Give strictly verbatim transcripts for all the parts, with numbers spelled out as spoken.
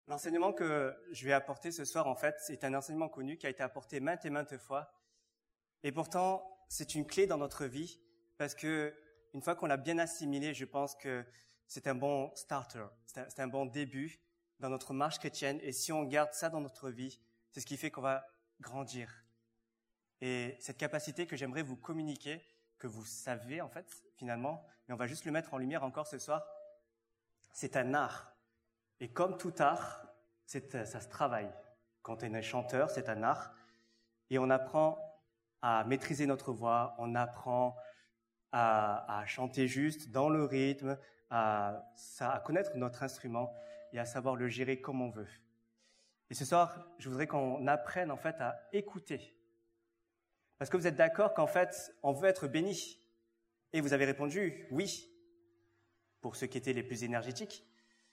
L'enseignement que je vais apporter ce soir, en fait, c'est un enseignement connu qui a été apporté maintes et maintes fois. Et pourtant, c'est une clé dans notre vie parce que une fois qu'on l'a bien assimilé, je pense que c'est un bon starter, c'est un, c'est un bon début dans notre marche chrétienne. Et si on garde ça dans notre vie, c'est ce qui fait qu'on va grandir. Et cette capacité que j'aimerais vous communiquer, que vous savez en fait, finalement, mais on va juste le mettre en lumière encore ce soir, c'est un art. Et comme tout art, c'est, ça se travaille. Quand on est chanteur, c'est un art. Et on apprend à maîtriser notre voix, on apprend à, à chanter juste dans le rythme, à, à connaître notre instrument et à savoir le gérer comme on veut. Et ce soir, je voudrais qu'on apprenne en fait à écouter. Parce que vous êtes d'accord qu'en fait, on veut être béni. Et vous avez répondu oui, pour ceux qui étaient les plus énergétiques.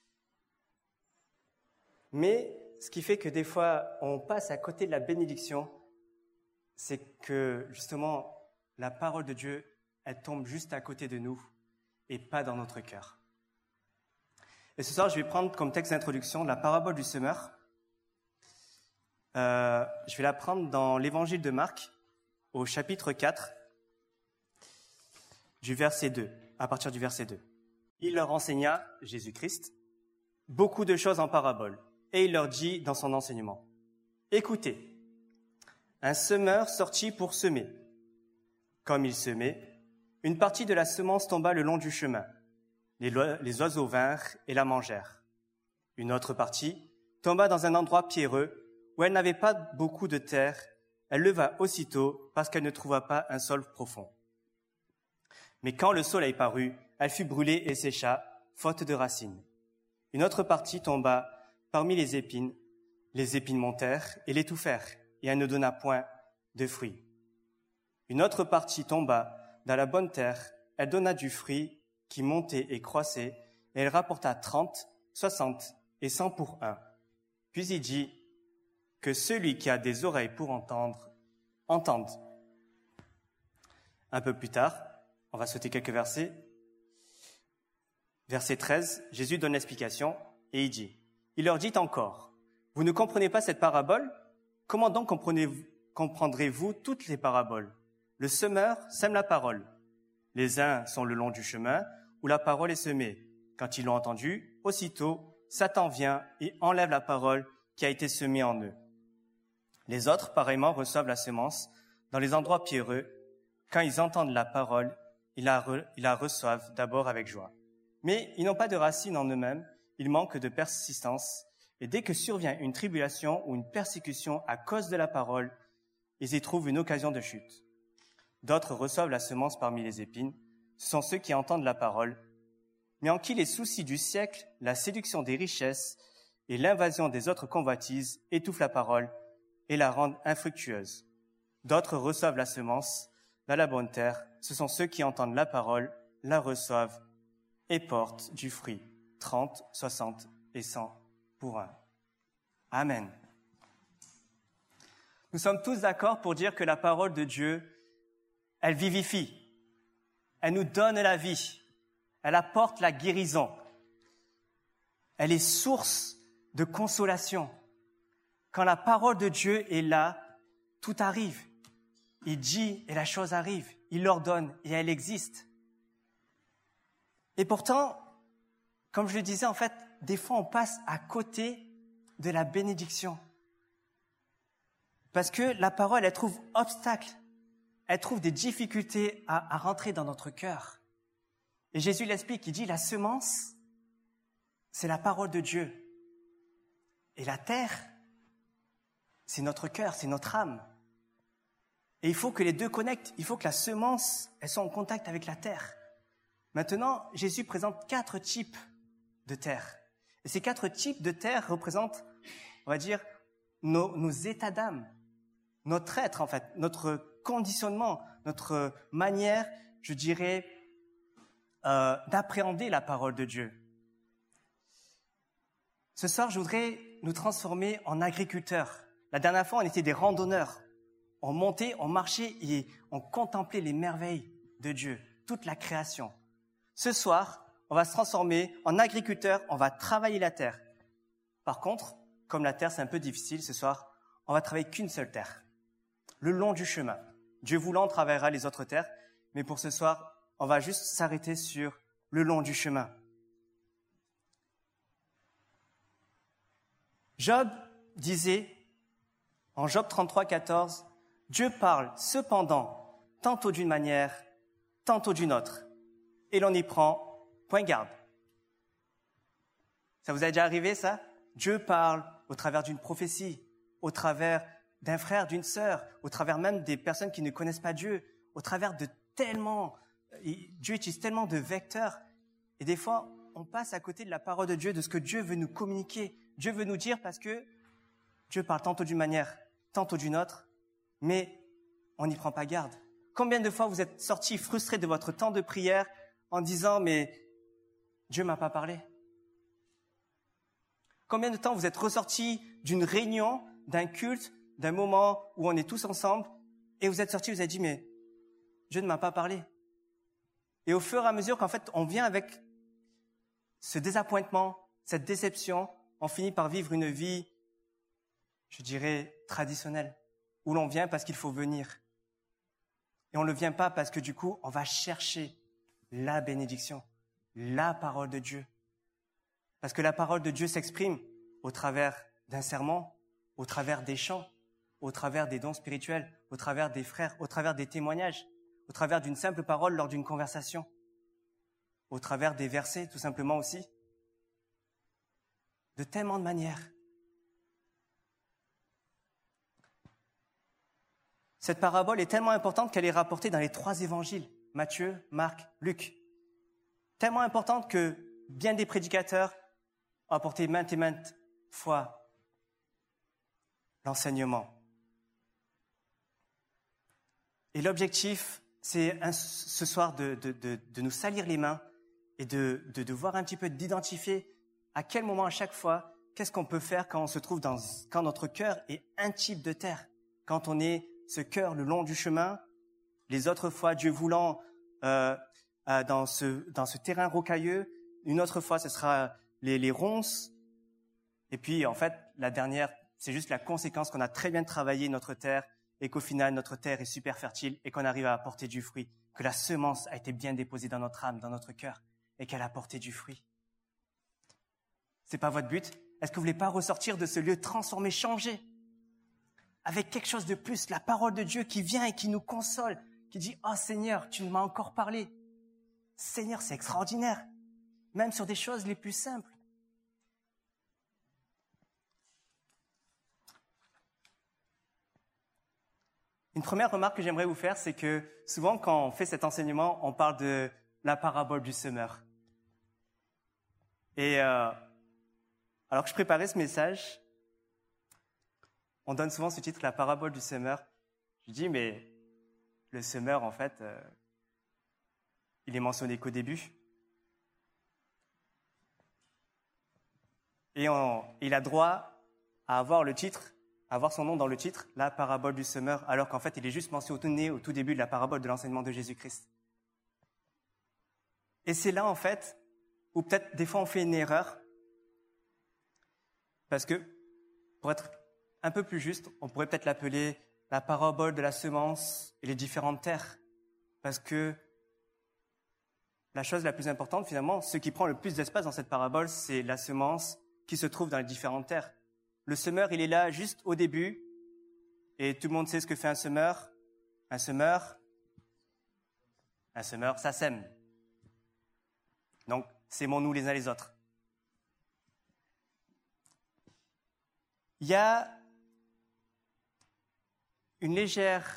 Mais ce qui fait que des fois, on passe à côté de la bénédiction, c'est que justement, la parole de Dieu, elle tombe juste à côté de nous et pas dans notre cœur. Et ce soir, je vais prendre comme texte d'introduction la parabole du semeur. Euh, je vais la prendre dans l'évangile de Marc, au chapitre quatre, du verset deux, à partir du verset deux. Il leur enseigna, Jésus-Christ, beaucoup de choses en parabole. Et il leur dit dans son enseignement, « Écoutez, un semeur sortit pour semer. Comme il semait, une partie de la semence tomba le long du chemin. Les, lo- les oiseaux vinrent et la mangèrent. Une autre partie tomba dans un endroit pierreux où elle n'avait pas beaucoup de terre. Elle leva aussitôt parce qu'elle ne trouva pas un sol profond. Mais quand le soleil parut, elle fut brûlée et sécha, faute de racines. Une autre partie tomba parmi les épines, les épines montèrent et l'étouffèrent, et elle ne donna point de fruits. Une autre partie tomba dans la bonne terre, elle donna du fruit qui montait et croissait, et elle rapporta trente, soixante et cent pour un. Puis il dit que celui qui a des oreilles pour entendre, entende. Un peu plus tard, on va sauter quelques versets. Verset treize, Jésus donne l'explication et il dit, il leur dit encore, « Vous ne comprenez pas cette parabole? Comment donc comprendrez-vous toutes les paraboles? Le semeur sème la parole. Les uns sont le long du chemin où la parole est semée. Quand ils l'ont entendue, aussitôt, Satan vient et enlève la parole qui a été semée en eux. Les autres, pareillement, reçoivent la semence dans les endroits pierreux. Quand ils entendent la parole, ils la, re, ils la reçoivent d'abord avec joie. Mais ils n'ont pas de racines en eux-mêmes. Il manque de persistance, et dès que survient une tribulation ou une persécution à cause de la parole, ils y trouvent une occasion de chute. D'autres reçoivent la semence parmi les épines, ce sont ceux qui entendent la parole, mais en qui les soucis du siècle, la séduction des richesses et l'invasion des autres convoitises étouffent la parole et la rendent infructueuse. D'autres reçoivent la semence dans la bonne terre, ce sont ceux qui entendent la parole, la reçoivent et portent du fruit. trente, soixante et cent pour un. Amen. Nous sommes tous d'accord pour dire que la parole de Dieu, elle vivifie, elle nous donne la vie, elle apporte la guérison, elle est source de consolation. Quand la parole de Dieu est là, tout arrive. Il dit et la chose arrive, il l'ordonne et elle existe. Et pourtant, comme je le disais, en fait, des fois, on passe à côté de la bénédiction. Parce que la parole, elle trouve obstacle. Elle trouve des difficultés à, à rentrer dans notre cœur. Et Jésus l'explique, il dit, la semence, c'est la parole de Dieu. Et la terre, c'est notre cœur, c'est notre âme. Et il faut que les deux connectent. Il faut que la semence, elle soit en contact avec la terre. Maintenant, Jésus présente quatre types de terre. Et ces quatre types de terre représentent, on va dire, nos, nos états d'âme, notre être en fait, notre conditionnement, notre manière, je dirais, euh, d'appréhender la parole de Dieu. Ce soir, je voudrais nous transformer en agriculteurs. La dernière fois, on était des randonneurs. On montait, on marchait et on contemplait les merveilles de Dieu, toute la création. Ce soir, on va se transformer en agriculteurs, on va travailler la terre. Par contre, comme la terre, c'est un peu difficile ce soir, on va travailler qu'une seule terre, le long du chemin. Dieu voulant, on travaillera les autres terres, mais pour ce soir, on va juste s'arrêter sur le long du chemin. Job disait, en Job trente-trois, quatorze, « Dieu parle cependant tantôt d'une manière, tantôt d'une autre, et l'on y prend point garde. » Ça vous est déjà arrivé, ça? Dieu parle au travers d'une prophétie, au travers d'un frère, d'une sœur, au travers même des personnes qui ne connaissent pas Dieu, au travers de tellement... Dieu utilise tellement de vecteurs. Et des fois, on passe à côté de la parole de Dieu, de ce que Dieu veut nous communiquer. Dieu veut nous dire parce que Dieu parle tantôt d'une manière, tantôt d'une autre, mais on n'y prend pas garde. Combien de fois vous êtes sortis frustrés de votre temps de prière en disant « mais Dieu m'a pas parlé ». Combien de temps vous êtes ressortis d'une réunion, d'un culte, d'un moment où on est tous ensemble, et vous êtes sortis, vous avez dit « mais Dieu ne m'a pas parlé ». Et au fur et à mesure qu'en fait on vient avec ce désappointement, cette déception, on finit par vivre une vie, je dirais, traditionnelle, où l'on vient parce qu'il faut venir. Et on ne vient pas parce que du coup, on va chercher la bénédiction, la parole de Dieu. Parce que la parole de Dieu s'exprime au travers d'un sermon, au travers des chants, au travers des dons spirituels, au travers des frères, au travers des témoignages, au travers d'une simple parole lors d'une conversation, au travers des versets, tout simplement aussi. De tellement de manières. Cette parabole est tellement importante qu'elle est rapportée dans les trois évangiles, Matthieu, Marc, Luc. Tellement importante que bien des prédicateurs ont apporté maintes et maintes fois l'enseignement. Et l'objectif, c'est un, ce soir de, de, de, de nous salir les mains et de, de, de voir un petit peu, d'identifier à quel moment, à chaque fois, qu'est-ce qu'on peut faire quand on se trouve dans, quand notre cœur est un type de terre, quand on est ce cœur le long du chemin, les autres fois, Dieu voulant, euh, euh, dans ce, dans ce terrain rocailleux, une autre fois, ce sera les, les ronces, et puis, en fait, la dernière, c'est juste la conséquence qu'on a très bien travaillé notre terre, et qu'au final, notre terre est super fertile, et qu'on arrive à apporter du fruit, que la semence a été bien déposée dans notre âme, dans notre cœur, et qu'elle a apporté du fruit. C'est pas votre but? Est-ce que vous voulez pas ressortir de ce lieu transformé, changé, avec quelque chose de plus, la parole de Dieu qui vient et qui nous console, qui dit « Oh Seigneur, tu m'as encore parlé. Seigneur, c'est extraordinaire, même sur des choses les plus simples. » Une première remarque que j'aimerais vous faire, c'est que souvent quand on fait cet enseignement, on parle de la parabole du semeur. Et euh, alors que je préparais ce message, on donne souvent ce titre, la parabole du semeur. Je dis, mais le semeur, en fait, euh, il est mentionné qu'au début. Et on, il a droit à avoir le titre, à avoir son nom dans le titre, la parabole du semeur, alors qu'en fait, il est juste mentionné au tout début de la parabole de l'enseignement de Jésus-Christ. Et c'est là, en fait, où peut-être des fois on fait une erreur, parce que, pour être un peu plus juste, on pourrait peut-être l'appeler la parabole de la semence et les différentes terres, parce que la chose la plus importante, finalement, ce qui prend le plus d'espace dans cette parabole, c'est la semence qui se trouve dans les différentes terres. Le semeur, il est là juste au début, et tout le monde sait ce que fait un semeur. Un semeur, un semeur, ça sème. Donc, sémons-nous les uns les autres. Il y a une légère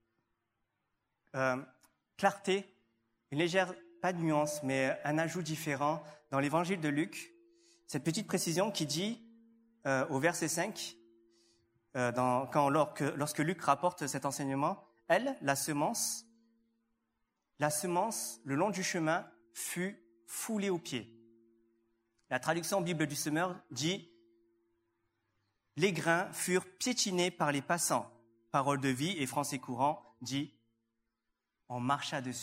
euh, clarté, une légère, pas de nuance, mais un ajout différent dans l'évangile de Luc. Cette petite précision qui dit, euh, au verset cinq, euh, dans, quand, lorsque, lorsque Luc rapporte cet enseignement, elle, la semence, la semence, le long du chemin, fut foulée aux pieds. La traduction Bible du semeur dit « Les grains furent piétinés par les passants ». Parole de vie et français courant dit « On marcha dessus ».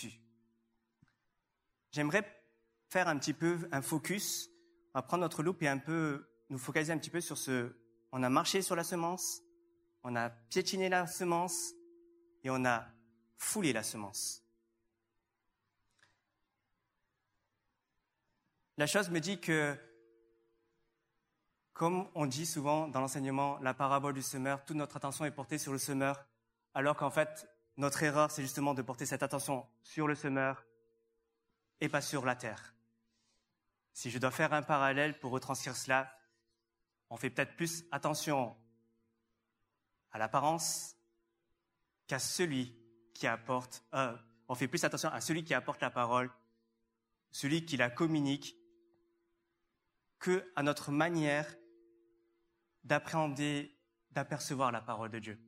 J'aimerais faire un petit peu un focus, on va prendre notre loupe et un peu nous focaliser un petit peu sur ce... On a marché sur la semence, on a piétiné la semence et on a foulé la semence. La chose me dit que, comme on dit souvent dans l'enseignement, la parabole du semeur, toute notre attention est portée sur le semeur, alors qu'en fait, notre erreur, c'est justement de porter cette attention sur le semeur et pas sur la terre. Si je dois faire un parallèle pour retranscrire cela, on fait peut-être plus attention à l'apparence qu'à celui qui apporte, euh, on fait plus attention à celui qui apporte la parole, celui qui la communique, que à notre manière d'appréhender, d'apercevoir la parole de Dieu.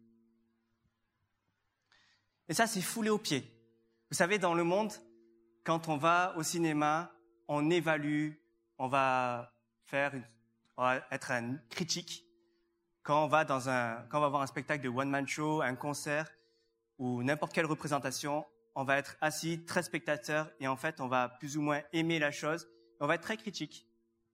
Et ça, c'est foulé aux pieds. Vous savez, dans le monde, quand on va au cinéma, on évalue, on va faire, une, on va être un critique. Quand on va dans un, quand on va voir un spectacle de one-man show, un concert ou n'importe quelle représentation, on va être assis, très spectateur, et en fait, on va plus ou moins aimer la chose. On va être très critique.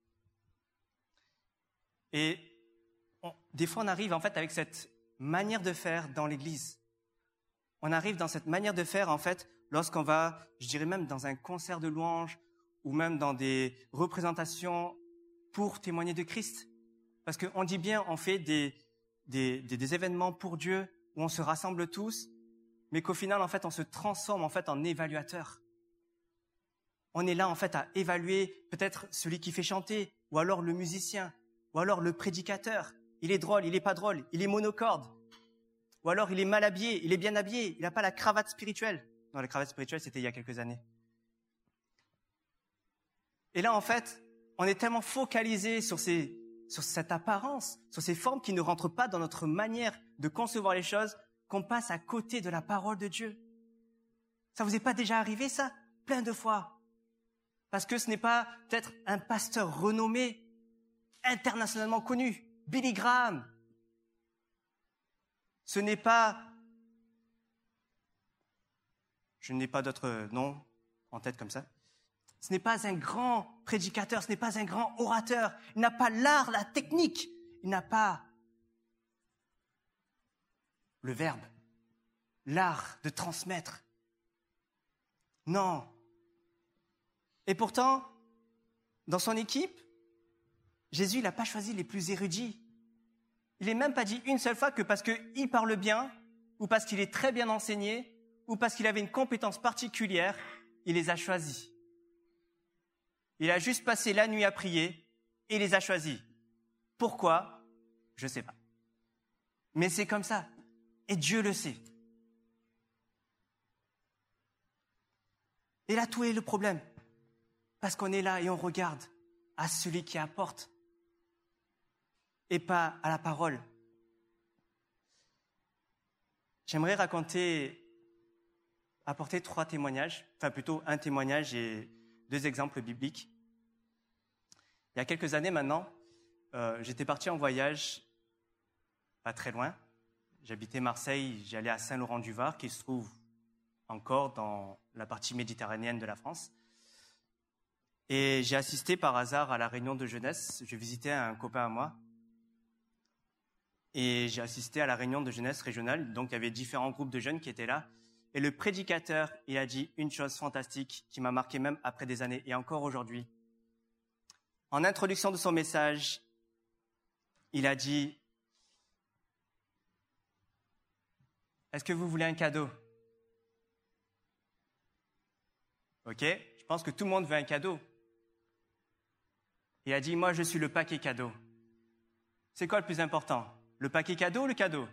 Et on, des fois, on arrive en fait avec cette manière de faire dans l'Église. On arrive dans cette manière de faire en fait lorsqu'on va, je dirais même dans un concert de louanges ou même dans des représentations pour témoigner de Christ. Parce qu'on dit bien, on fait des, des, des, des événements pour Dieu où on se rassemble tous, mais qu'au final, en fait, on se transforme en fait en évaluateur. On est là en fait à évaluer peut-être celui qui fait chanter, ou alors le musicien, ou alors le prédicateur. Il est drôle, il est pas drôle, il est monocorde. Ou alors il est mal habillé, il est bien habillé, il n'a pas la cravate spirituelle. Non, la cravate spirituelle, c'était il y a quelques années. Et là, en fait, on est tellement focalisé sur, ces, sur cette apparence, sur ces formes qui ne rentrent pas dans notre manière de concevoir les choses, qu'on passe à côté de la parole de Dieu. Ça vous est pas déjà arrivé, ça? Plein de fois. Parce que ce n'est pas peut-être un pasteur renommé, internationalement connu, Billy Graham. Ce n'est pas... Je n'ai pas d'autres noms en tête comme ça. Ce n'est pas un grand prédicateur, ce n'est pas un grand orateur. Il n'a pas l'art, la technique. Il n'a pas le verbe, l'art de transmettre. Non. Et pourtant, dans son équipe, Jésus n'a pas choisi les plus érudits. Il n'est même pas dit une seule fois que parce qu'il parle bien, ou parce qu'il est très bien enseigné, ou parce qu'il avait une compétence particulière, il les a choisis. Il a juste passé la nuit à prier et les a choisis. Pourquoi? Je ne sais pas. Mais c'est comme ça. Et Dieu le sait. Et là, tout est le problème. Parce qu'on est là et on regarde à celui qui apporte et pas à la parole. J'aimerais raconter, apporter trois témoignages, enfin plutôt un témoignage et deux exemples bibliques. Il y a quelques années maintenant, euh, j'étais parti en voyage, pas très loin. J'habitais Marseille, j'allais à Saint-Laurent-du-Var, qui se trouve encore dans la partie méditerranéenne de la France. Et j'ai assisté par hasard à la réunion de jeunesse. Je visitais un copain à moi. Et j'ai assisté à la réunion de jeunesse régionale. Donc, il y avait différents groupes de jeunes qui étaient là. Et le prédicateur, il a dit une chose fantastique qui m'a marqué même après des années et encore aujourd'hui. En introduction de son message, il a dit « Est-ce que vous voulez un cadeau ?» Ok, je pense que tout le monde veut un cadeau. Il a dit « Moi, je suis le paquet cadeau. » C'est quoi le plus important? Le paquet cadeau ou le cadeau?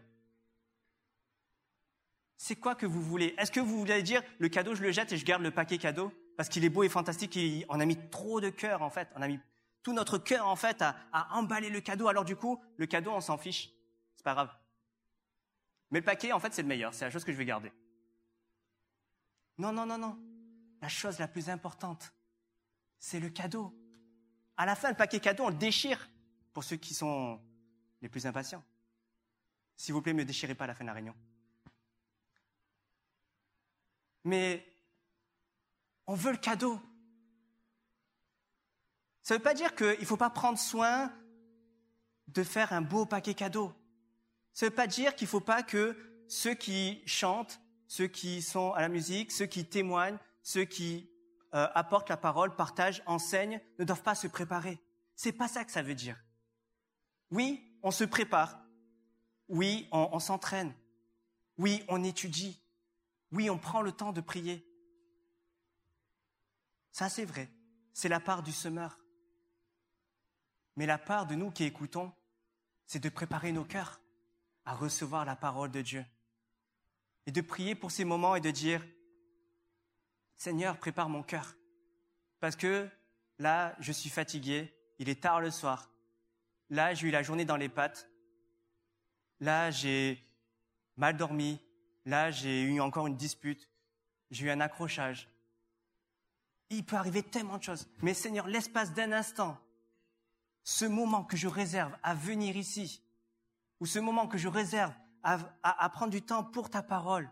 C'est quoi que vous voulez? Est-ce que vous voulez dire le cadeau, je le jette et je garde le paquet cadeau parce qu'il est beau et fantastique et on a mis trop de cœur en fait, on a mis tout notre cœur en fait à, à emballer le cadeau. Alors du coup, le cadeau, on s'en fiche, c'est pas grave. Mais le paquet, en fait, c'est le meilleur, c'est la chose que je vais garder. Non, non, non, non. La chose la plus importante, c'est le cadeau. À la fin, le paquet cadeau, on le déchire pour ceux qui sont les plus impatients. S'il vous plaît, ne me déchirez pas à la fin de la réunion. Mais on veut le cadeau. Ça ne veut pas dire qu'il ne faut pas prendre soin de faire un beau paquet cadeau. Ça ne veut pas dire qu'il ne faut pas que ceux qui chantent, ceux qui sont à la musique, ceux qui témoignent, ceux qui euh, apportent la parole, partagent, enseignent, ne doivent pas se préparer. C'est pas ça que ça veut dire. Oui, on se prépare. Oui, on, on s'entraîne. Oui, on étudie. Oui, on prend le temps de prier. Ça, c'est vrai. C'est la part du semeur. Mais la part de nous qui écoutons, c'est de préparer nos cœurs à recevoir la parole de Dieu. Et de prier pour ces moments et de dire, Seigneur, prépare mon cœur. Parce que là, je suis fatigué, il est tard le soir. Là, j'ai eu la journée dans les pattes. Là, j'ai mal dormi. Là, j'ai eu encore une dispute. J'ai eu un accrochage. Il peut arriver tellement de choses. Mais Seigneur, l'espace d'un instant, ce moment que je réserve à venir ici, ou ce moment que je réserve à, à, à prendre du temps pour ta parole,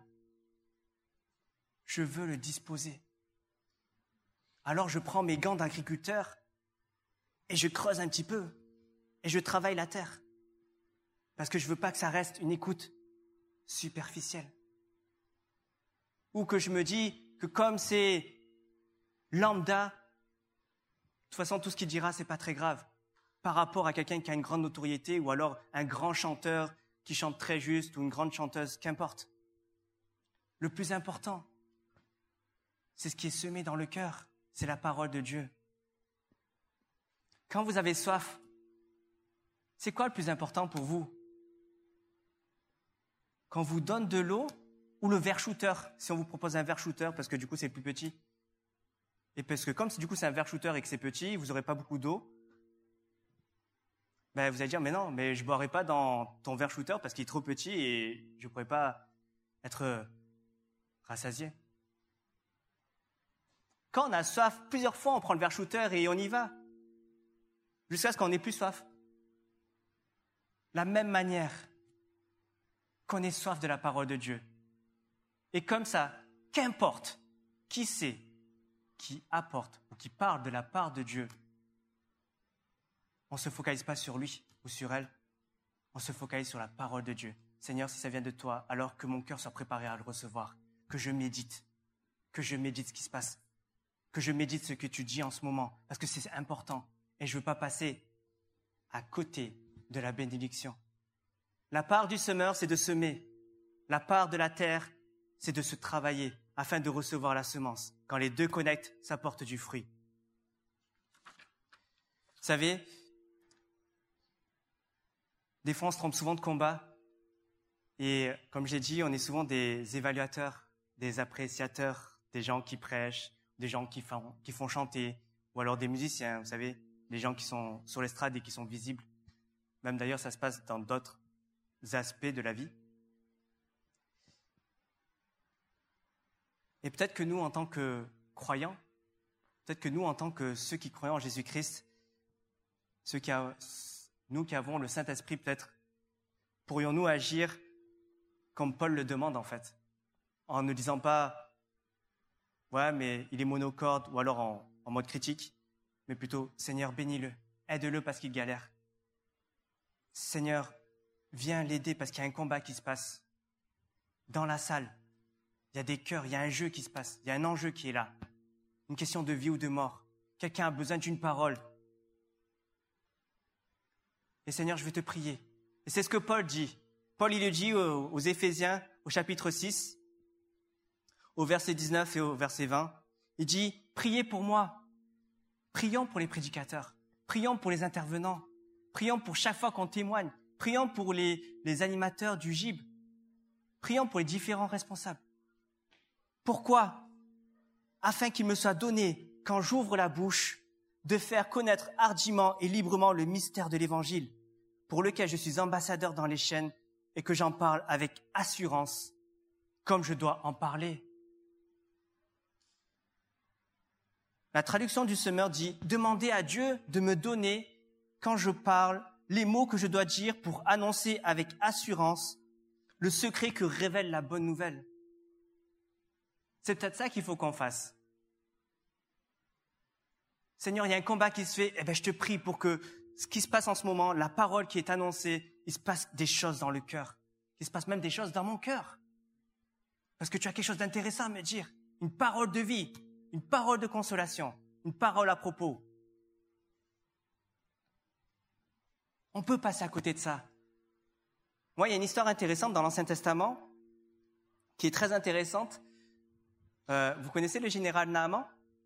je veux le disposer. Alors je prends mes gants d'agriculteur et je creuse un petit peu et je travaille la terre. Parce que je veux pas que ça reste une écoute superficielle. Ou que je me dis que comme c'est lambda, de toute façon tout ce qu'il dira c'est pas très grave. Par rapport à quelqu'un qui a une grande notoriété ou alors un grand chanteur qui chante très juste ou une grande chanteuse, qu'importe. Le plus important, c'est ce qui est semé dans le cœur, c'est la parole de Dieu. Quand vous avez soif, c'est quoi le plus important pour vous? Quand on vous donne de l'eau ou le verre shooter, si on vous propose un verre shooter parce que du coup c'est plus petit. Et parce que comme du coup c'est un verre shooter et que c'est petit, vous n'aurez pas beaucoup d'eau, ben vous allez dire, mais non, mais je ne boirai pas dans ton verre shooter parce qu'il est trop petit et je ne pourrai pas être rassasié. Quand on a soif, plusieurs fois, on prend le verre shooter et on y va. Jusqu'à ce qu'on n'ait plus soif. La même manière qu'on ait soif de la parole de Dieu. Et comme ça, qu'importe qui c'est qui apporte ou qui parle de la part de Dieu, on ne se focalise pas sur lui ou sur elle, on se focalise sur la parole de Dieu. Seigneur, si ça vient de toi, alors que mon cœur soit préparé à le recevoir, que je médite, que je médite ce qui se passe, que je médite ce que tu dis en ce moment, parce que c'est important et je ne veux pas passer à côté de la bénédiction. La part du semeur, c'est de semer. La part de la terre, c'est de se travailler afin de recevoir la semence. Quand les deux connectent, ça porte du fruit. Vous savez, des fois, on se trompe souvent de combat. Et comme j'ai dit, on est souvent des évaluateurs, des appréciateurs, des gens qui prêchent, des gens qui font, qui font chanter, ou alors des musiciens, vous savez, des gens qui sont sur l'estrade et qui sont visibles. Même d'ailleurs, ça se passe dans d'autres aspects de la vie. Et peut-être que nous, en tant que croyants, peut-être que nous, en tant que ceux qui croient en Jésus-Christ, ceux qui a, nous qui avons le Saint-Esprit, peut-être, pourrions-nous agir comme Paul le demande, en fait, en ne disant pas « Ouais, mais il est monocorde » ou alors en, en mode critique, mais plutôt « Seigneur, bénis-le, aide-le parce qu'il galère. Seigneur, viens l'aider parce qu'il y a un combat qui se passe. Dans la salle, il y a des cœurs, il y a un jeu qui se passe, il y a un enjeu qui est là. Une question de vie ou de mort. Quelqu'un a besoin d'une parole. Et Seigneur, je vais te prier. » Et c'est ce que Paul dit. Paul, il le dit aux, aux Éphésiens, au chapitre six, au verset dix-neuf et au verset vingt. Il dit, « Priez pour moi. Prions pour les prédicateurs. Prions pour les intervenants. Prions pour chaque fois qu'on témoigne. Prions pour les, les animateurs du G I B. Prions pour les différents responsables. Pourquoi? Afin qu'il me soit donné, quand j'ouvre la bouche, de faire connaître hardiment et librement le mystère de l'Évangile, pour lequel je suis ambassadeur dans les chaînes et que j'en parle avec assurance, comme je dois en parler. » La traduction du semeur dit « Demandez à Dieu de me donner, quand je parle, les mots que je dois dire pour annoncer avec assurance le secret que révèle la bonne nouvelle. » C'est peut-être ça qu'il faut qu'on fasse. Seigneur, il y a un combat qui se fait, eh ben, je te prie pour que ce qui se passe en ce moment, la parole qui est annoncée, il se passe des choses dans le cœur. Il se passe même des choses dans mon cœur. Parce que tu as quelque chose d'intéressant à me dire. Une parole de vie, une parole de consolation, une parole à propos. On peut passer à côté de ça. Moi, il y a une histoire intéressante dans l'Ancien Testament qui est très intéressante. Euh, vous connaissez le général Naaman ?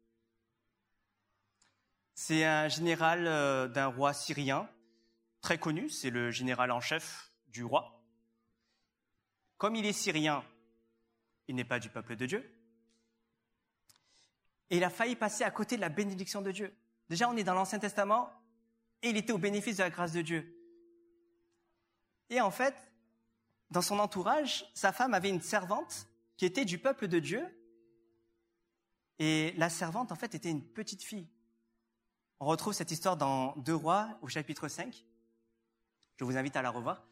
C'est un général euh, d'un roi syrien, très connu, c'est le général en chef du roi. Comme il est syrien, il n'est pas du peuple de Dieu. Et il a failli passer à côté de la bénédiction de Dieu. Déjà, on est dans l'Ancien Testament et il était au bénéfice de la grâce de Dieu. Et en fait, dans son entourage, sa femme avait une servante qui était du peuple de Dieu. Et la servante, en fait, était une petite fille. On retrouve cette histoire dans Deux Rois, au chapitre cinq. Je vous invite à la revoir.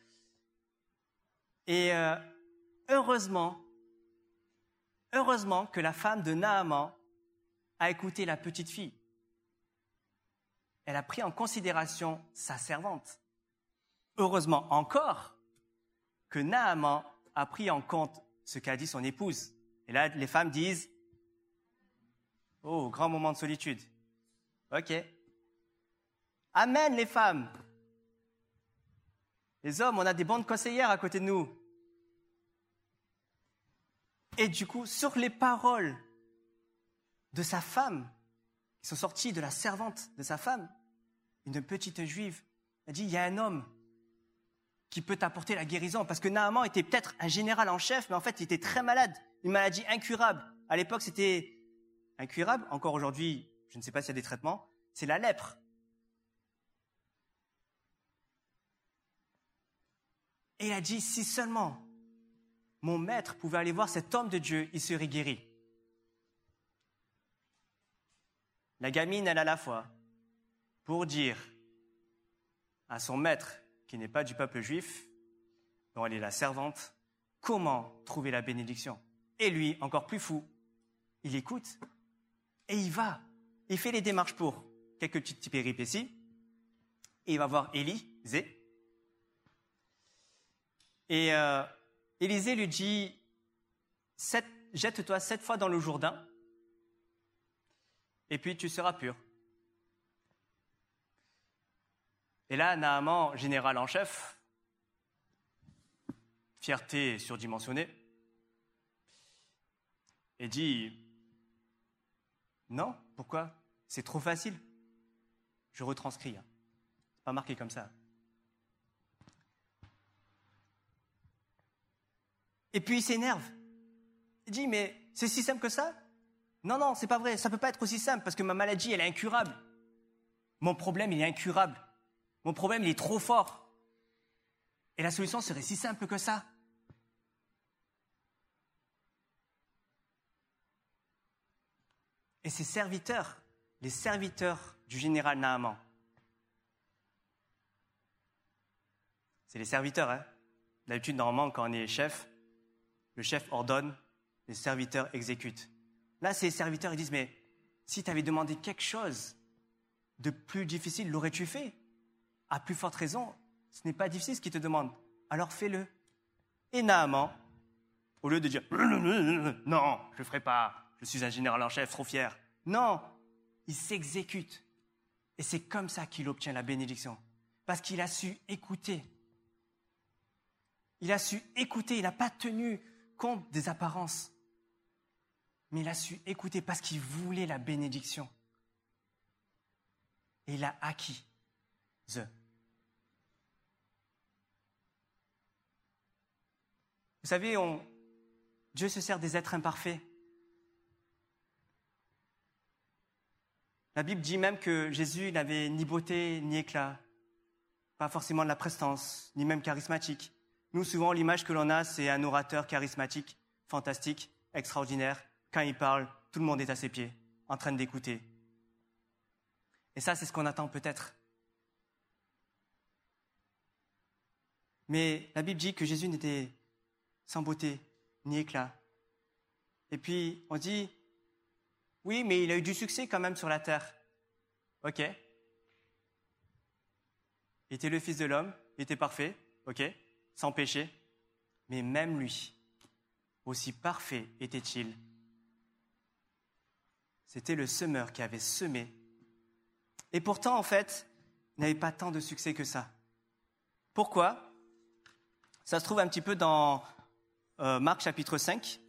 Et euh, heureusement, heureusement que la femme de Naaman a écouté la petite fille. Elle a pris en considération sa servante. Heureusement encore que Naaman a pris en compte ce qu'a dit son épouse. Et là, les femmes disent « Oh, grand moment de solitude. » Ok. Amen, les femmes. Les hommes, on a des bonnes conseillères à côté de nous. Et du coup, sur les paroles de sa femme, qui sont sorties de la servante de sa femme, une petite juive, elle dit, il y a un homme qui peut t'apporter la guérison. Parce que Naaman était peut-être un général en chef, mais en fait, il était très malade. Une maladie incurable. À l'époque, c'était incurable. Encore aujourd'hui, je ne sais pas s'il y a des traitements. C'est la lèpre. Et il a dit, si seulement mon maître pouvait aller voir cet homme de Dieu, il serait guéri. La gamine, elle a la foi pour dire à son maître, qui n'est pas du peuple juif, dont elle est la servante, comment trouver la bénédiction. Et lui, encore plus fou, il écoute et il va. Il fait les démarches pour quelques petites péripéties. Et il va voir Élisée. Et euh, Élisée lui dit, sept, jette-toi sept fois dans le Jourdain, et puis tu seras pur. Et là, Naaman, général en chef, fierté surdimensionnée, et dit, non, pourquoi ? C'est trop facile. Je retranscris. Hein. C'est pas marqué comme ça. Et puis il s'énerve. Il dit, mais c'est si simple que ça ? Non, non, c'est pas vrai. Ça peut pas être aussi simple parce que ma maladie, elle est incurable. Mon problème, il est incurable. Mon problème, il est trop fort. Et la solution serait si simple que ça. Et ses serviteurs, les serviteurs du général Naaman, c'est les serviteurs, hein. D'habitude, normalement, quand on est chef, le chef ordonne, les serviteurs exécutent. Là, c'est les serviteurs, ils disent, mais si tu avais demandé quelque chose de plus difficile, l'aurais-tu fait ? À plus forte raison, ce n'est pas difficile ce qu'ils te demandent. Alors fais-le. Et Naaman, au lieu de dire « Non, je ne ferai pas, je suis un général en chef, trop fier ». Non, il s'exécute. Et c'est comme ça qu'il obtient la bénédiction. Parce qu'il a su écouter. Il a su écouter, il n'a pas tenu compte des apparences. Mais il a su écouter parce qu'il voulait la bénédiction. Et il a acquis. The. Vous savez, on, Dieu se sert des êtres imparfaits. La Bible dit même que Jésus n'avait ni beauté ni éclat, pas forcément de la prestance, ni même charismatique. Nous, souvent, l'image que l'on a, c'est un orateur charismatique, fantastique, extraordinaire. Quand il parle, tout le monde est à ses pieds, en train d'écouter. Et ça, c'est ce qu'on attend peut-être. Mais la Bible dit que Jésus n'était sans beauté, ni éclat. Et puis, on dit, oui, mais il a eu du succès quand même sur la terre. Ok. Il était le Fils de l'homme, il était parfait, ok, sans péché. Mais même lui, aussi parfait était-il, c'était le semeur qui avait semé. Et pourtant, en fait, il n'avait pas tant de succès que ça. Pourquoi ? Ça se trouve un petit peu dans euh, Marc chapitre cinq.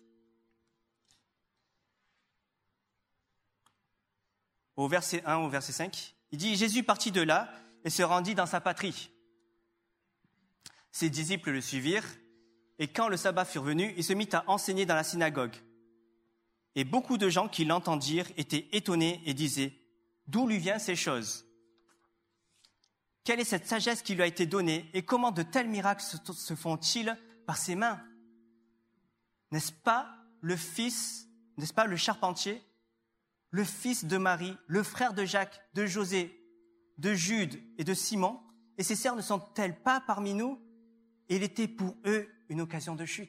Au verset un, au verset cinq. Il dit « Jésus partit de là et se rendit dans sa patrie. Ses disciples le suivirent. Et quand le sabbat fut venu, il se mit à enseigner dans la synagogue. Et beaucoup de gens qui l'entendirent étaient étonnés et disaient « D'où lui viennent ces choses ? Quelle est cette sagesse qui lui a été donnée et comment de tels miracles se font-ils par ses mains ? N'est-ce pas le fils, n'est-ce pas le charpentier, le fils de Marie, le frère de Jacques, de José, de Jude et de Simon ? Et ses sœurs ne sont-elles pas parmi nous ? Et il était pour eux une occasion de chute. »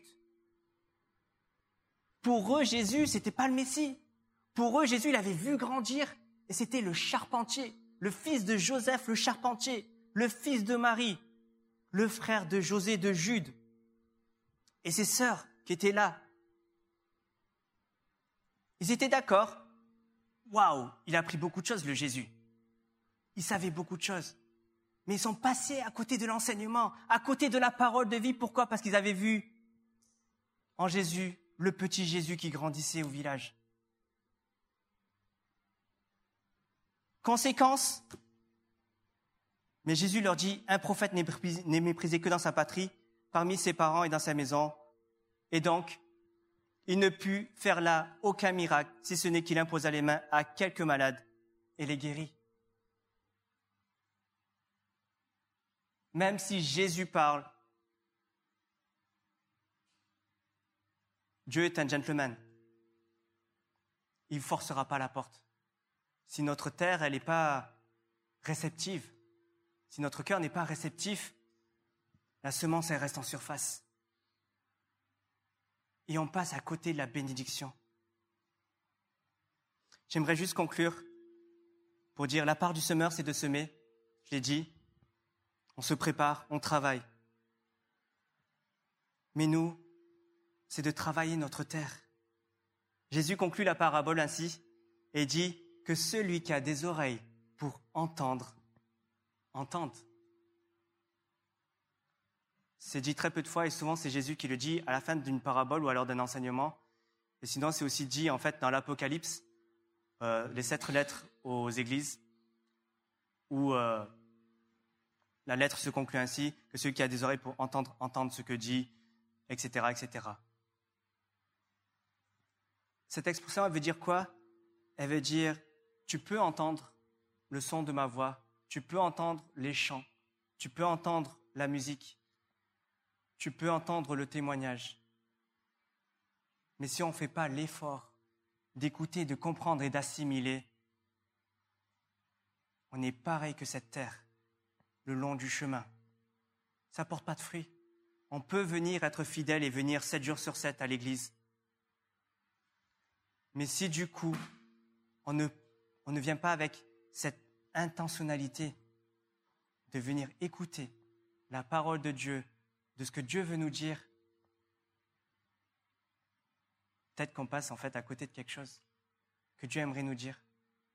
Pour eux, Jésus, c'était pas le Messie. Pour eux, Jésus, il avait vu grandir et c'était le charpentier, le fils de Joseph, le charpentier, le fils de Marie, le frère de José, de Jude, et ses sœurs qui étaient là. Ils étaient d'accord. Waouh, il a appris beaucoup de choses, le Jésus. Il savait beaucoup de choses. Mais ils sont passés à côté de l'enseignement, à côté de la parole de vie. Pourquoi ? Parce qu'ils avaient vu en Jésus le petit Jésus qui grandissait au village. Conséquence, mais Jésus leur dit, un prophète n'est méprisé que dans sa patrie, parmi ses parents et dans sa maison. Et donc, il ne put faire là aucun miracle, si ce n'est qu'il imposa les mains à quelques malades et les guérit. Même si Jésus parle, Dieu est un gentleman. Il ne forcera pas la porte. Si notre terre, elle n'est pas réceptive, si notre cœur n'est pas réceptif, la semence, elle reste en surface. Et on passe à côté de la bénédiction. J'aimerais juste conclure pour dire la part du semeur, c'est de semer. Je l'ai dit. On se prépare, on travaille. Mais nous, c'est de travailler notre terre. Jésus conclut la parabole ainsi et dit que celui qui a des oreilles pour entendre, entende. C'est dit très peu de fois et souvent c'est Jésus qui le dit à la fin d'une parabole ou alors d'un enseignement. Et sinon c'est aussi dit en fait dans l'Apocalypse, euh, les sept lettres aux églises, où euh, la lettre se conclut ainsi, que celui qui a des oreilles pour entendre, entendre ce que dit, et cetera, et cetera. Cette expression, elle veut dire quoi ? Elle veut dire, tu peux entendre le son de ma voix, tu peux entendre les chants, tu peux entendre la musique, tu peux entendre le témoignage. Mais si on ne fait pas l'effort d'écouter, de comprendre et d'assimiler, on est pareil que cette terre, le long du chemin. Ça ne porte pas de fruits. On peut venir être fidèle et venir sept jours sur sept à l'église. Mais si du coup, on ne, on ne vient pas avec cette intentionnalité de venir écouter la parole de Dieu, de ce que Dieu veut nous dire, peut-être qu'on passe en fait à côté de quelque chose que Dieu aimerait nous dire.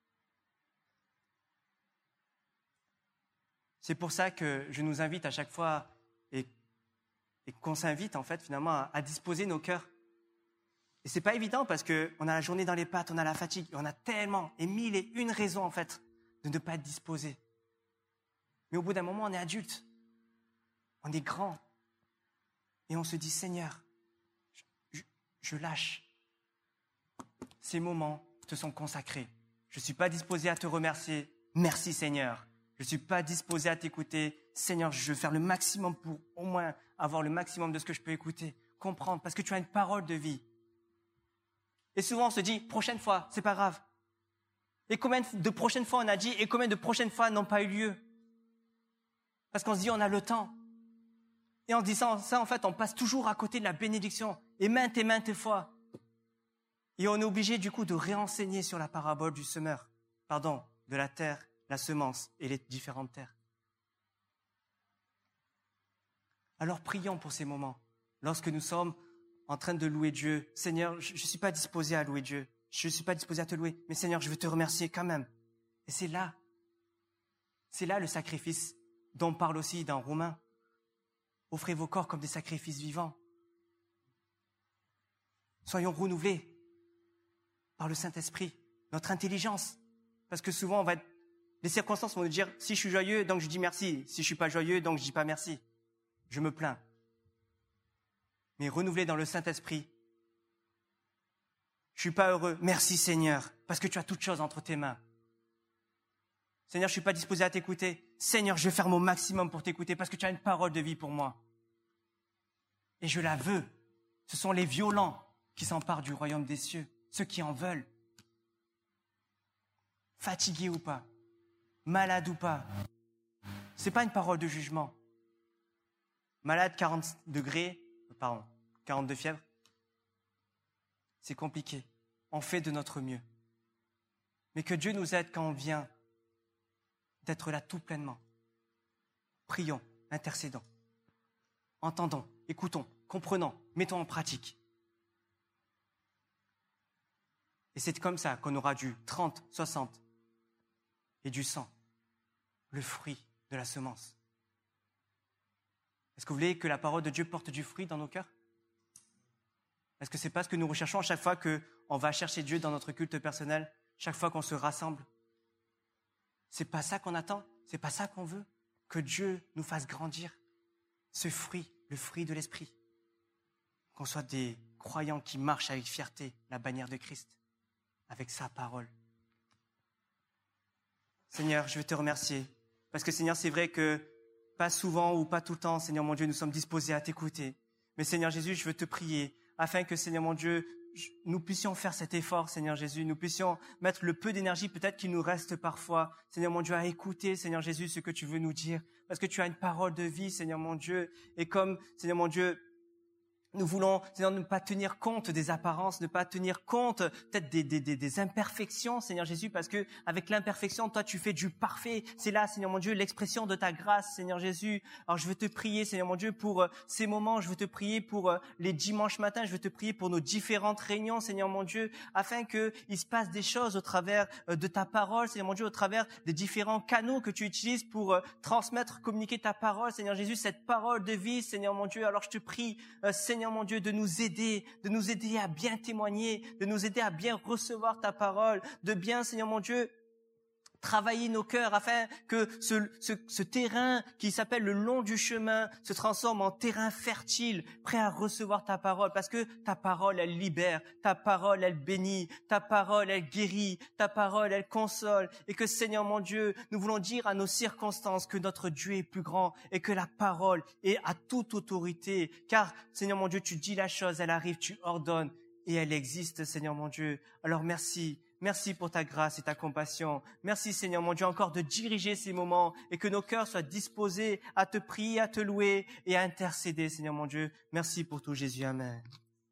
C'est pour ça que je nous invite à chaque fois et, et qu'on s'invite en fait finalement à, à disposer nos cœurs. Et c'est pas évident parce que on a la journée dans les pattes, on a la fatigue, et on a tellement et mille et une raisons en fait de ne pas être disposé. Mais au bout d'un moment, on est adulte, on est grand, et on se dit Seigneur, je, je, je lâche. Ces moments te sont consacrés. Je suis pas disposé à te remercier. Merci Seigneur. Je ne suis pas disposé à t'écouter. Seigneur, je veux faire le maximum pour au moins avoir le maximum de ce que je peux écouter, comprendre, parce que tu as une parole de vie. Et souvent, on se dit, prochaine fois, c'est pas grave. Et combien de prochaines fois on a dit, et combien de prochaines fois n'ont pas eu lieu? Parce qu'on se dit, on a le temps. Et en se disant ça, en fait, on passe toujours à côté de la bénédiction, et maintes et maintes fois. Et on est obligé, du coup, de réenseigner sur la parabole du semeur, pardon, de la terre, la semence et les différentes terres. Alors prions pour ces moments. Lorsque nous sommes en train de louer Dieu, Seigneur, je ne suis pas disposé à louer Dieu. Je ne suis pas disposé à te louer. Mais Seigneur, je veux te remercier quand même. Et c'est là, c'est là le sacrifice dont on parle aussi dans Romains. Offrez vos corps comme des sacrifices vivants. Soyons renouvelés par le Saint-Esprit, notre intelligence. Parce que souvent, on va être, les circonstances vont nous dire, si je suis joyeux, donc je dis merci. Si je suis pas joyeux, donc je dis pas merci. Je me plains. Mais renouvelé dans le Saint-Esprit. Je suis pas heureux. Merci Seigneur, parce que tu as toutes choses entre tes mains. Seigneur, je suis pas disposé à t'écouter. Seigneur, je vais faire mon maximum pour t'écouter parce que tu as une parole de vie pour moi. Et je la veux. Ce sont les violents qui s'emparent du royaume des cieux, ceux qui en veulent. Fatigué ou pas, malade ou pas. C'est pas une parole de jugement. Malade, quarante degrés, pardon, quarante de fièvre. C'est compliqué. On fait de notre mieux. Mais que Dieu nous aide quand on vient d'être là tout pleinement. Prions, intercédons, entendons, écoutons, comprenons, mettons en pratique. Et c'est comme ça qu'on aura du trente, soixante et du cent, le fruit de la semence. Est-ce que vous voulez que la parole de Dieu porte du fruit dans nos cœurs? Est-ce que c'est pas ce que nous recherchons à chaque fois qu'on va chercher Dieu dans notre culte personnel, chaque fois qu'on se rassemble? C'est pas ça qu'on attend? C'est pas ça qu'on veut? Que Dieu nous fasse grandir ce fruit, le fruit de l'esprit. Qu'on soit des croyants qui marchent avec fierté la bannière de Christ, avec sa parole. Seigneur, je veux te remercier. Parce que Seigneur, c'est vrai que pas souvent ou pas tout le temps, Seigneur mon Dieu, nous sommes disposés à t'écouter. Mais Seigneur Jésus, je veux te prier afin que, Seigneur mon Dieu, nous puissions faire cet effort, Seigneur Jésus. Nous puissions mettre le peu d'énergie peut-être qu'il nous reste parfois, Seigneur mon Dieu, à écouter, Seigneur Jésus, ce que tu veux nous dire. Parce que tu as une parole de vie, Seigneur mon Dieu. Et comme, Seigneur mon Dieu, nous voulons, Seigneur, ne pas tenir compte des apparences, ne pas tenir compte peut-être des, des, des, des imperfections, Seigneur Jésus, parce que avec l'imperfection, toi, tu fais du parfait. C'est là, Seigneur mon Dieu, l'expression de ta grâce, Seigneur Jésus. Alors, je veux te prier, Seigneur mon Dieu, pour euh, ces moments. Je veux te prier pour euh, les dimanches matins. Je veux te prier pour nos différentes réunions, Seigneur mon Dieu, afin que il se passe des choses au travers euh, de ta parole, Seigneur mon Dieu, au travers des différents canaux que tu utilises pour euh, transmettre, communiquer ta parole, Seigneur Jésus, cette parole de vie, Seigneur mon Dieu. Alors, je te prie, euh, Seigneur mon Dieu, de nous aider, de nous aider à bien témoigner, de nous aider à bien recevoir ta parole, de bien, Seigneur mon Dieu, travailler nos cœurs afin que ce, ce, ce terrain qui s'appelle le long du chemin se transforme en terrain fertile, prêt à recevoir ta parole, parce que ta parole, elle libère, ta parole, elle bénit, ta parole, elle guérit, ta parole, elle console, et que, Seigneur mon Dieu, nous voulons dire à nos circonstances que notre Dieu est plus grand et que la parole est à toute autorité, car, Seigneur mon Dieu, tu dis la chose, elle arrive, tu ordonnes, et elle existe, Seigneur mon Dieu. Alors merci. Merci pour ta grâce et ta compassion. Merci, Seigneur mon Dieu, encore de diriger ces moments et que nos cœurs soient disposés à te prier, à te louer et à intercéder, Seigneur mon Dieu. Merci pour tout, Jésus. Amen.